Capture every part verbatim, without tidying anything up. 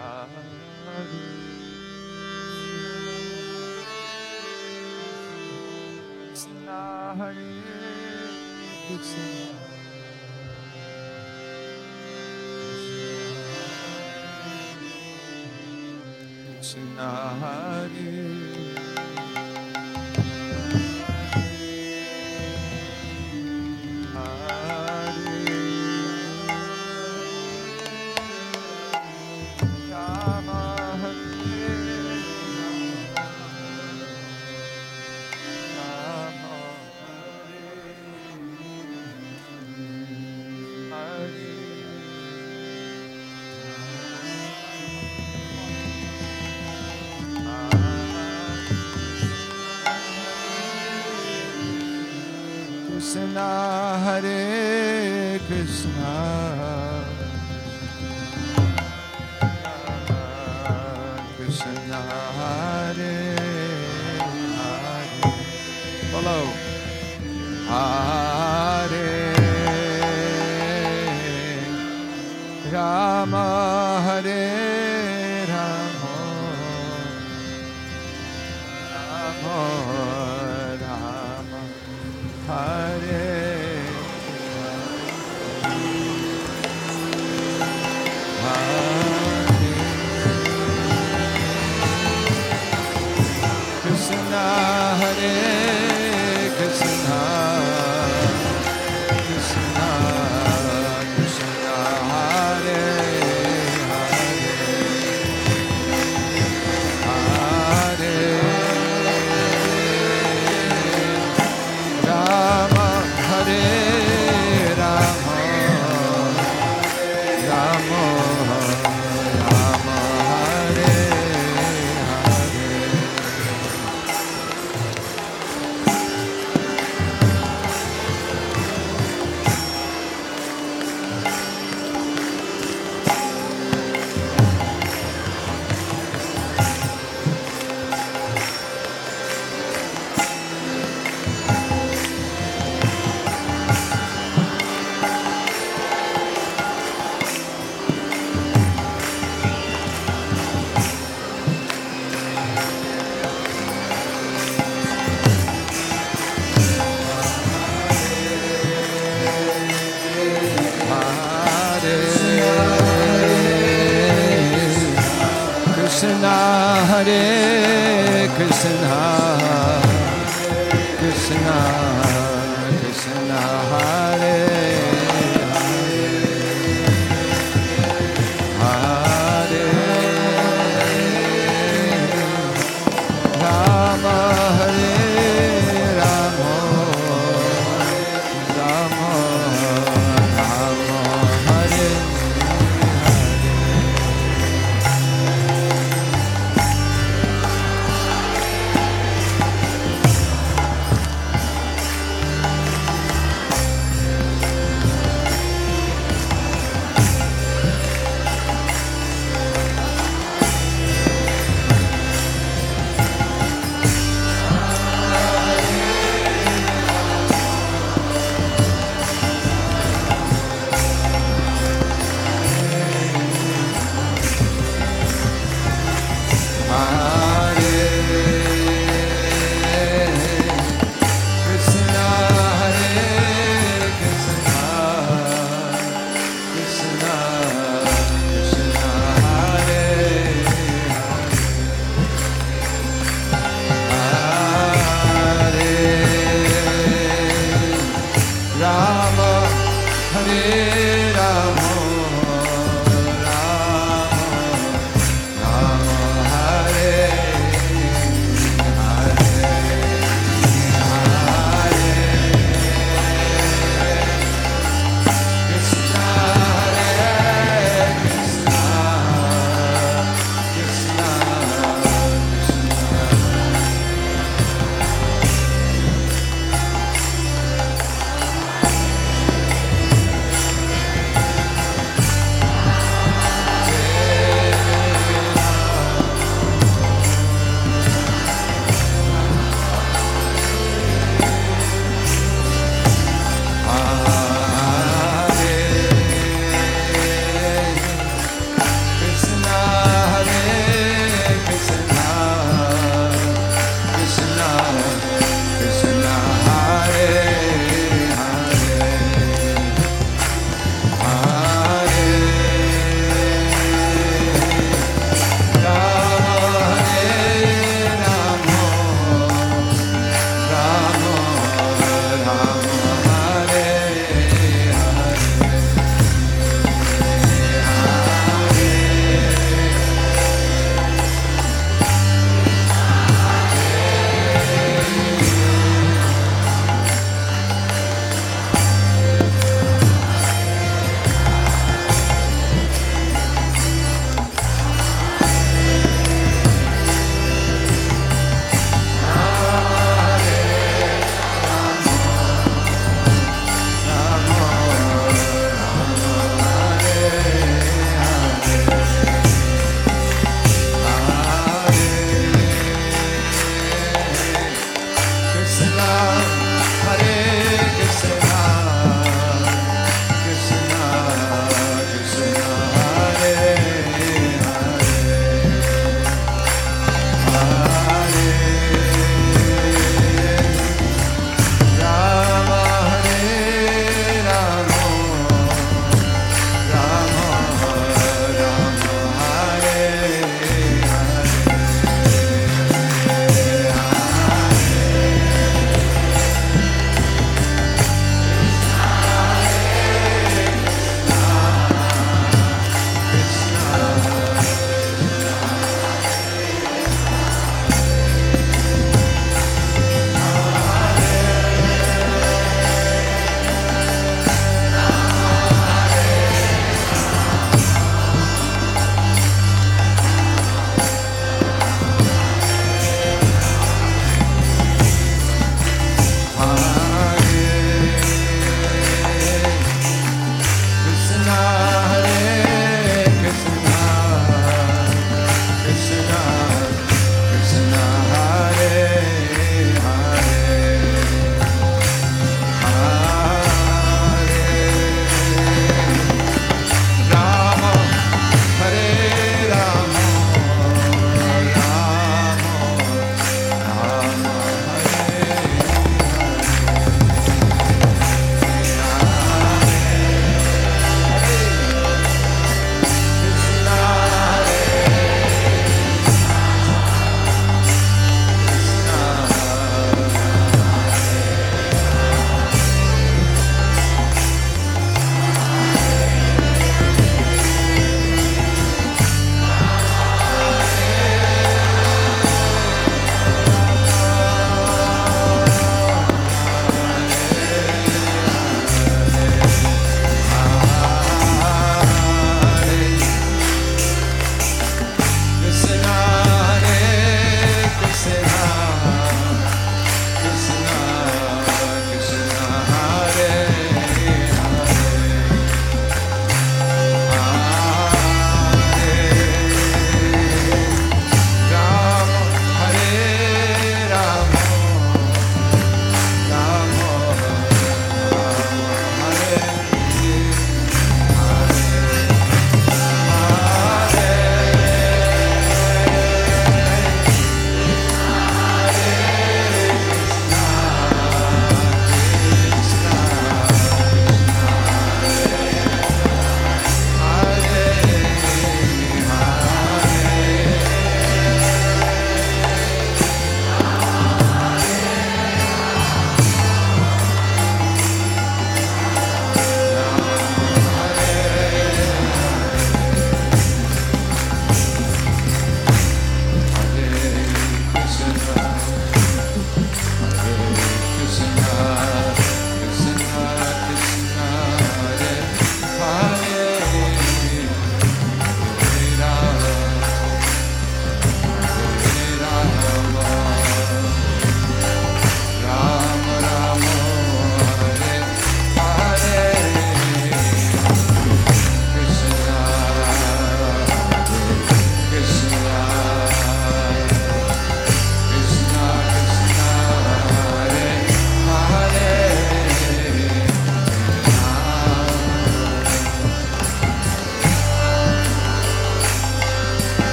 Krishna Hare Krishna Hare Krishna Krishna Hare Hare follow Hare Rama Hare Rama Rama Rama Hare Krishna Hare Krishna Krishna Krishna Hare Hare Hare Rama Hare Rama Rama Rama Hare Krishna Hare Krishna Krishna Krishna Hare Hare Rama Hare Rama Rama Rama Hare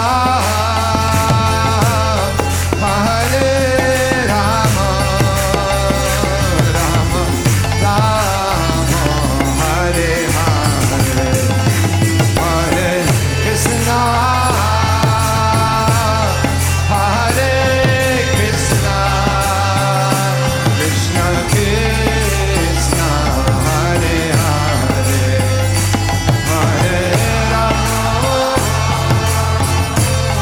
Hare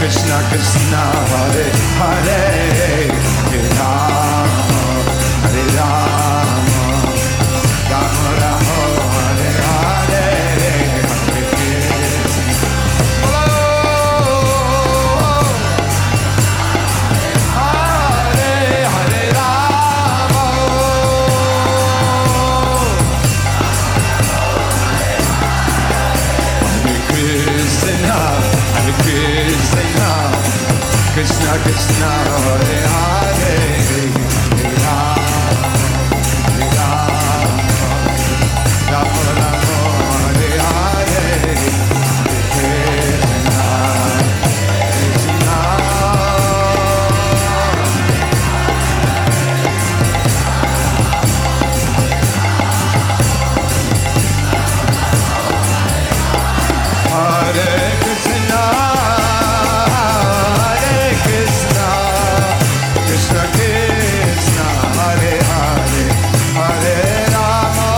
Krishna Krishna Hare Hare Hare Rama Hare Rama Rama Rama Hare Hare Hare Krishna Hare Hare Rama Hare Krishna Hare Krishna Krishna Krishna Hare Hare Hare Rama Hare Rama Rama Rama Hare Hare Hare Krishna Krishna Hare Krishna Hare Krishna Krishna Krishna Hare Hare Hare Rama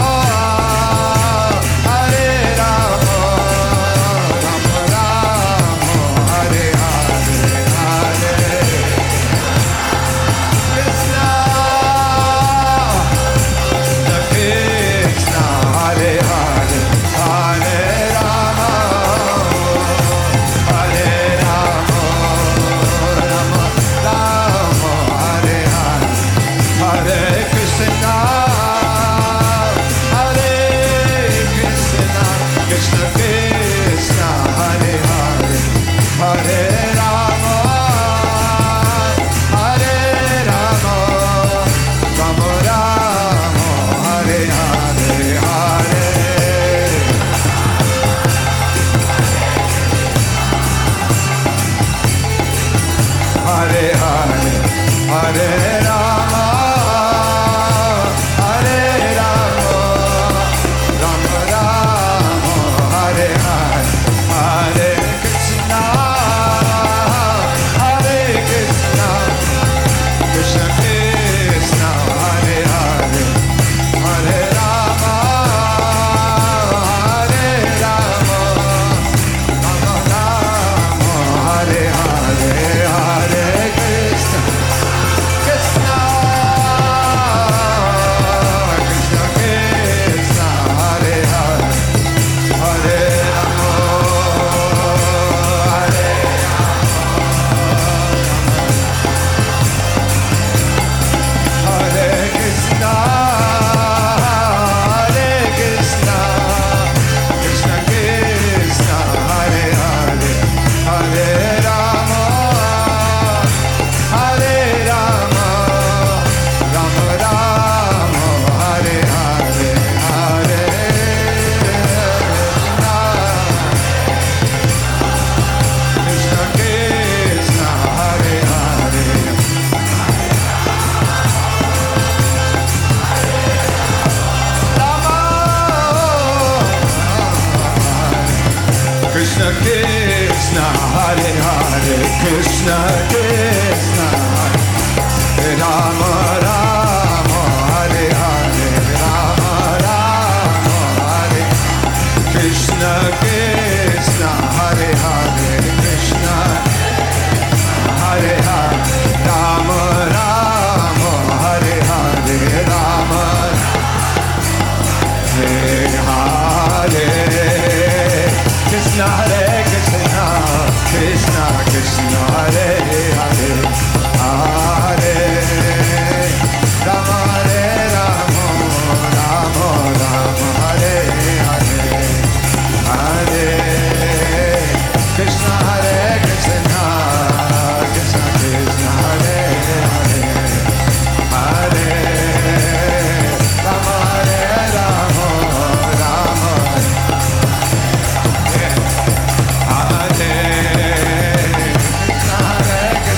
Hare Rama Rama Rama Hare Hare Hare Krishna Krishna Hare Hare Hare Rama Hare Rama Rama Rama Hare Hare Hare Krishna Hare Krishna Krishna Krishna Hare Hare Hare Rama Hare Rama Rama Rama Hare Hare Hare Hare Hare Hare Rama Hare Rama Rama Rama Hare Hare Hare Krishna Hare Krishna Krishna Krishna Hare Hare Hare Rama Hare Rama Rama Rama Hare Hare Hare Krishna Krishna Krishna Krishna Hare Hare Hare Rama Hare Hare Krishna Hare Krishna Krishna Krishna Hare Hare Hare Rama Hare Rama Rama Rama Hare Hare Hare Krishna Krishna Hare Hare Krishna Krishna Hare Hare Krishna Krishna Hare Rama Rama Hare Hare Rama Rama Hare Krishna Krishna Hare Hare Krishna Hare Hare Rama Rama Hare Hare Rama Hare Hare Krishna Hare Krishna Krishna Krishna Hare Hare Hare Rama Hare Rama Rama Rama Hare Hare Hare Krishna Hare Krishna Krishna Krishna Hare Hare Hare Rama Hare Rama Rama Hare Krishna Hare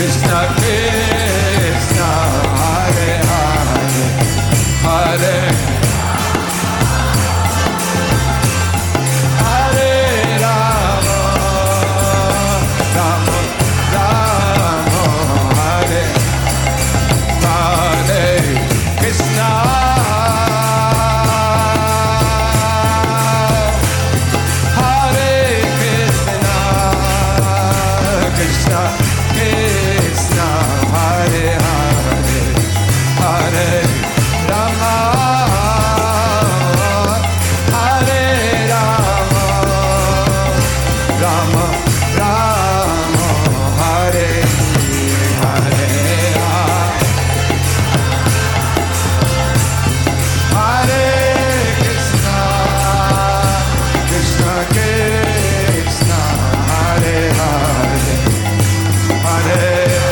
Krishna Krishna Hare Hare Hare Hare Rama Rama Rama Hare Hare Krishna Hare Krishna Krishna Krishna Hare Hare Hare Rama Hare Rama Rama Rama Hare Hare Hare Krishna Krishna Krishna Hare Hare Hare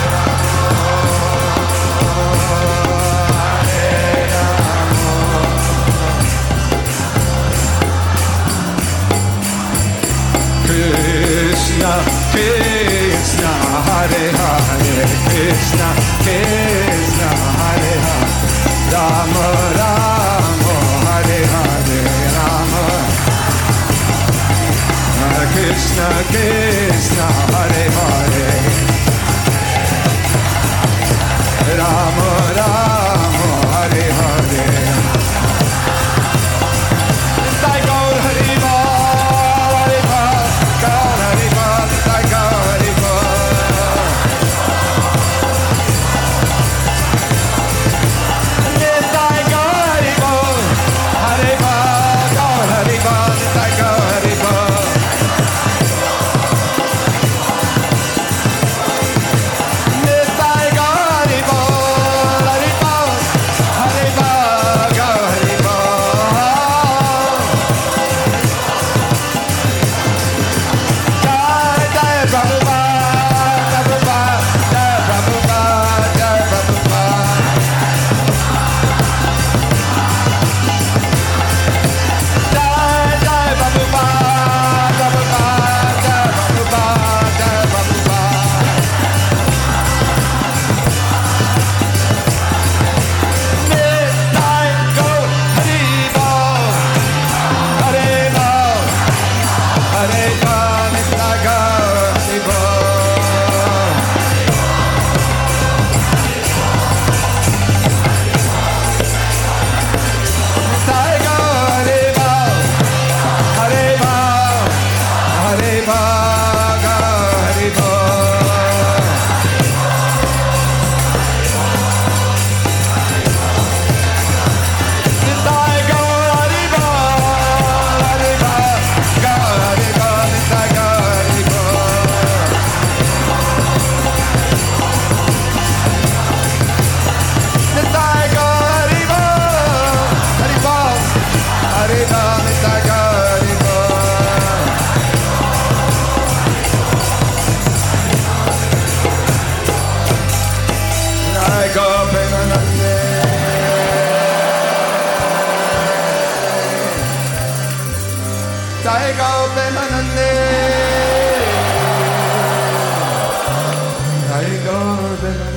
Krishna Krishna Hare Hare Krishna Krishna Hare Hare Rama Rama Hare Hare Rama Krishna Krishna Hare Hare Rama Rama Hare Hare Sai Gaur Hari Bol Hari Bol Gaur Hari Bol Sai Gaur Hari Bol Sai Gaur Hari Bol Hari Bol Gaur Hari Bol Sai Gaur Hari Bol Sai Gaur Hari Bol Hari Bol Hari Bol Gaur Hari Bol Jai Jai Prabhupada Prabhupada Jai Prabhupada Jai Prabhupada Jai Jai Prabhupada Prabhupada Jai Prabhupada Jai Prabhupada Nitai Gaur Hari Bol Hare Bol Hare Bol Nitai Gaur Hari Bol Nitai Gaur Hari Bol Hare Bol Hare Bol Gaur Hari Bol Nitai Gaur Hari Bol Hari Bol Gaur Hari Bol Nitai Gaur Hari Bol Nitai Gaur Hari Bol Hari Bol Hari Bol Nitai Gaur Hari Bol Jai Gaur Premanande Jai Gaur Premanande Jai Gaur Premanande